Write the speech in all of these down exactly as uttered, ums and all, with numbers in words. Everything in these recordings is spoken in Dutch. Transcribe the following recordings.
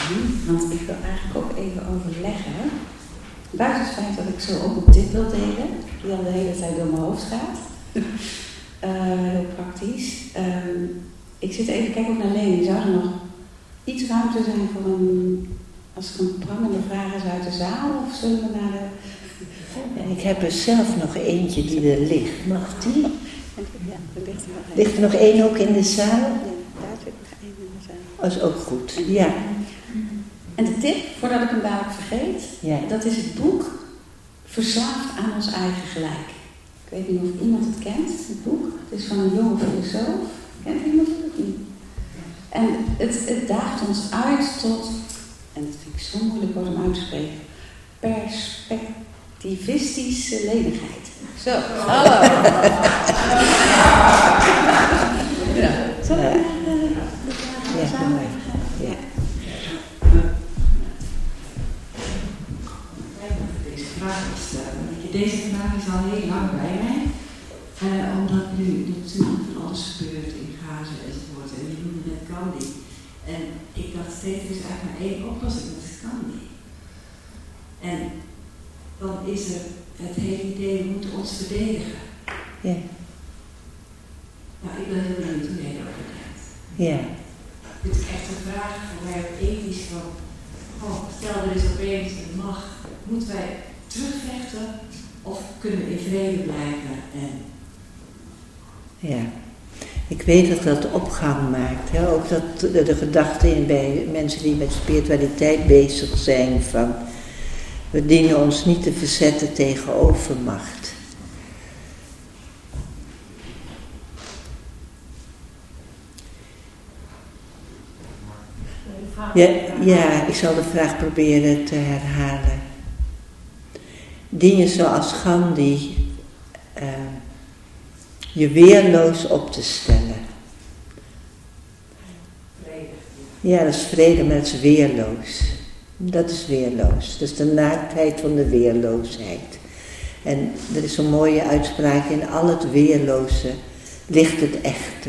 staan, want ik wil eigenlijk ook even overleggen. Buiten het feit dat ik zo ook een tip wil delen, die al de hele tijd door mijn hoofd gaat. uh, heel praktisch. Uh, ik zit even kijken ook naar Leni. Zou er nog iets ruimte zijn voor een, als er een prangende vraag is uit de zaal, of zullen we naar de... En ik heb er zelf nog eentje die er ligt. Mag die? Ja, er ligt er nog één. Ligt er nog één ook in de zaal? Ja, daar zit nog één in de zaal. Dat is ook goed, ja. En de tip, voordat ik hem dadelijk vergeet, Ja. dat is het boek Verslaafd aan ons eigen gelijk. Ik weet niet of iemand het kent, het boek. Het is van een jonge filosoof. Kent iemand het niet? En het, het daagt ons uit tot, en dat vind ik zo moeilijk woord om uit te spreken, perspectivistische lenigheid. Zo, hallo. Ja. Zal ik naar de zaal even gaan? Ja. Deze vraag te stellen. Deze vraag is al heel lang bij mij. Uh, omdat nu natuurlijk van alles gebeurt in Gaza enzovoort. En je noemde net Gandhi. En ik dacht steeds, er is eigenlijk maar één oplossing, dat is Gandhi. En dan is er het hele idee, we moeten ons verdedigen. Ja. Nou, ik ben heel benieuwd hoe jij daarover denkt. Ja. Dit is echt een vraag voor mij ook ethisch van, oh, stel er is opeens een macht, moeten wij terugvechten of kunnen we in vrede blijven? En... Ja. Ik weet dat dat opgang maakt. Hè? Ook dat de, de gedachte in bij mensen die met spiritualiteit bezig zijn van, we dienen ons niet te verzetten tegen overmacht. Ja, ja, ik zal de vraag proberen te herhalen. Dien je zoals Gandhi uh, je weerloos op te stellen? Ja, dat is vrede, maar dat is weerloos. Dat is weerloos. Dat is de naaktheid van de weerloosheid. En er is een mooie uitspraak, in al het weerloze ligt het echte.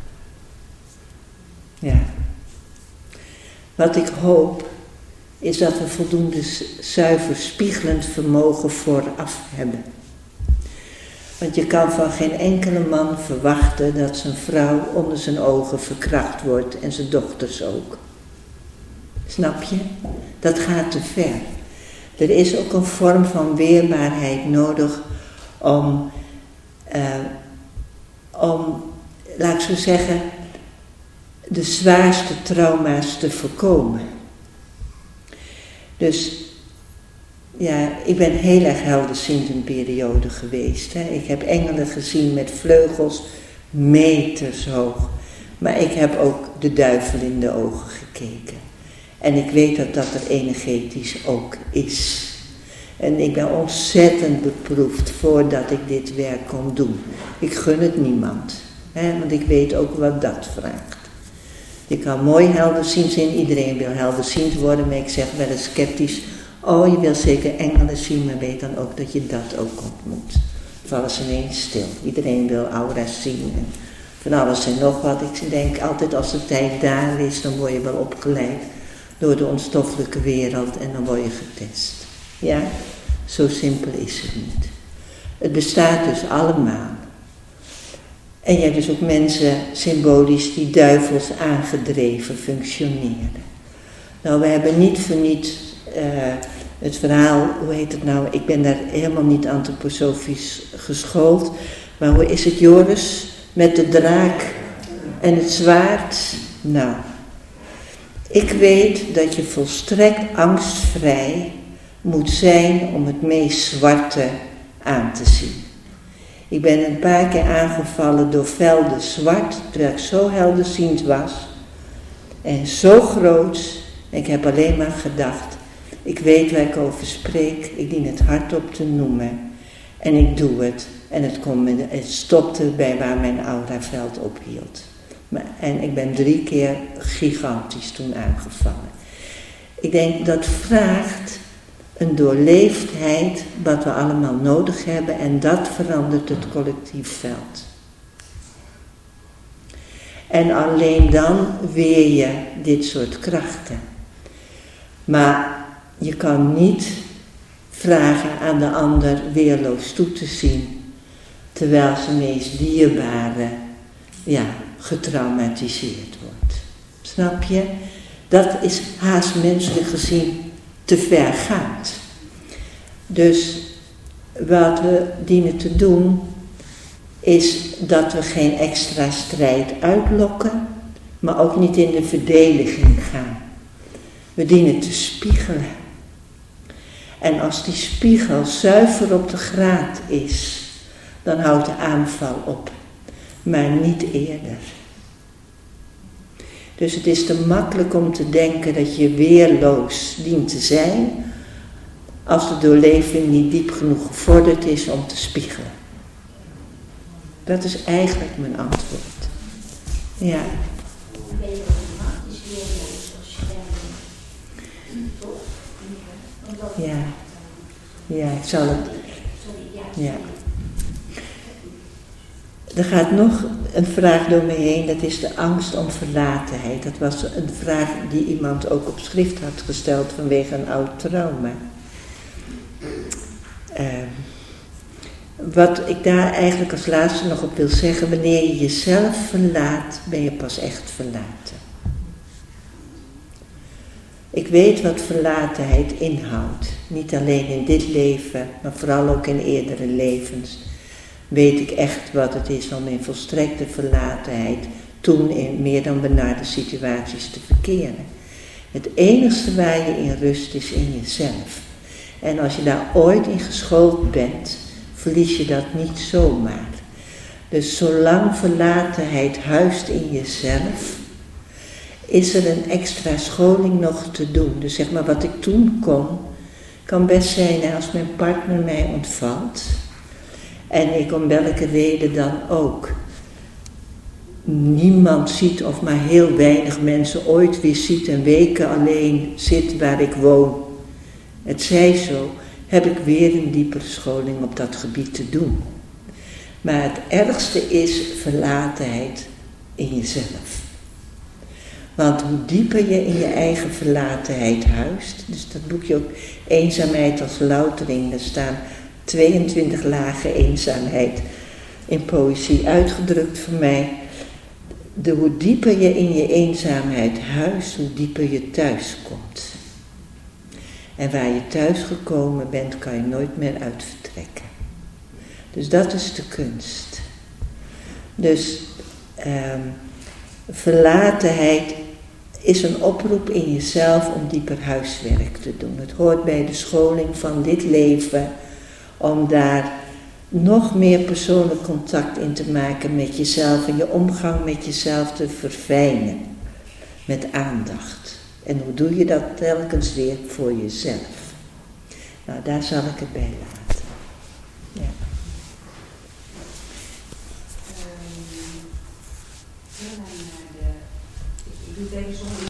Ja. Wat ik hoop, is dat we voldoende zuiver spiegelend vermogen vooraf hebben. Want je kan van geen enkele man verwachten dat zijn vrouw onder zijn ogen verkracht wordt en zijn dochters ook. Snap je? Dat gaat te ver. Er is ook een vorm van weerbaarheid nodig om, uh, om, laat ik zo zeggen, de zwaarste trauma's te voorkomen. Dus ja, ik ben heel erg helderziend een periode geweest. Hè. Ik heb engelen gezien met vleugels meters hoog. Maar ik heb ook de duivel in de ogen gekeken. En ik weet dat dat er energetisch ook is. En ik ben ontzettend beproefd voordat ik dit werk kon doen. Ik gun het niemand. Hè, want ik weet ook wat dat vraagt. Je kan mooi helderziend zijn, iedereen wil helderziend worden, maar ik zeg wel eens sceptisch, oh je wil zeker engelen zien, maar weet dan ook dat je dat ook ontmoet. Vallen ze ineens stil. Iedereen wil aura's zien en van alles en nog wat. Ik denk altijd als de tijd daar is, dan word je wel opgeleid door de onstoffelijke wereld en dan word je getest. Ja, zo simpel is het niet. Het bestaat dus allemaal. En je hebt dus ook mensen, symbolisch, die duivels aangedreven functioneren. Nou, we hebben niet voor niets uh, het verhaal, hoe heet het nou, ik ben daar helemaal niet antroposofisch geschoold, maar hoe is het, Joris, met de draak en het zwaard? Nou, ik weet dat je volstrekt angstvrij moet zijn om het meest zwarte aan te zien. Ik ben een paar keer aangevallen door velden zwart, terwijl ik zo helderziend was. En zo groot. Ik heb alleen maar gedacht, ik weet waar ik over spreek, ik dien het hardop te noemen. En ik doe het. En het, kon, het stopte bij waar mijn auraveld ophield. Maar, en ik ben drie keer gigantisch toen aangevallen. Ik denk dat vraagt een doorleefdheid wat we allemaal nodig hebben en dat verandert het collectief veld. En alleen dan weer je dit soort krachten. Maar je kan niet vragen aan de ander weerloos toe te zien, terwijl zijn meest dierbare, ja, getraumatiseerd wordt. Snap je? Dat is haast menselijk gezien te vergaand. Dus wat we dienen te doen, is dat we geen extra strijd uitlokken, maar ook niet in de verdediging gaan. We dienen te spiegelen. En als die spiegel zuiver op de graad is, dan houdt de aanval op, maar niet eerder. Dus het is te makkelijk om te denken dat je weerloos dient te zijn, als de doorleving niet diep genoeg gevorderd is om te spiegelen. Dat is eigenlijk mijn antwoord. Ja. Ja. Ja, ik zal het. Ja. Er gaat nog een vraag door me heen, dat is de angst om verlatenheid. Dat was een vraag die iemand ook op schrift had gesteld vanwege een oud trauma. Uh, wat ik daar eigenlijk als laatste nog op wil zeggen, wanneer je jezelf verlaat, ben je pas echt verlaten. Ik weet wat verlatenheid inhoudt. Niet alleen in dit leven, maar vooral ook in eerdere levens. Weet ik echt wat het is om in volstrekte verlatenheid toen in meer dan benarde situaties te verkeren. Het enigste waar je in rust is in jezelf. En als je daar ooit in geschoold bent, verlies je dat niet zomaar. Dus zolang verlatenheid huist in jezelf, is er een extra scholing nog te doen. Dus zeg maar wat ik toen kon, kan best zijn als mijn partner mij ontvalt. En ik om welke reden dan ook niemand ziet of maar heel weinig mensen ooit weer ziet en weken alleen zit waar ik woon. Het zij zo, heb ik weer een diepere scholing op dat gebied te doen. Maar het ergste is verlatenheid in jezelf. Want hoe dieper je in je eigen verlatenheid huist, dus dat boekje ook Eenzaamheid als Loutering, daar staan tweeëntwintig lagen eenzaamheid in poëzie uitgedrukt voor mij. De, hoe dieper je in je eenzaamheid huist, hoe dieper je thuis komt. En waar je thuis gekomen bent, kan je nooit meer uit vertrekken. Dus dat is de kunst. Dus um, verlatenheid is een oproep in jezelf om dieper huiswerk te doen. Het hoort bij de scholing van dit leven om daar nog meer persoonlijk contact in te maken met jezelf en je omgang met jezelf te verfijnen. Met aandacht. En hoe doe je dat telkens weer voor jezelf? Nou, daar zal ik het bij laten. Ja. Um, ik doe het even zonder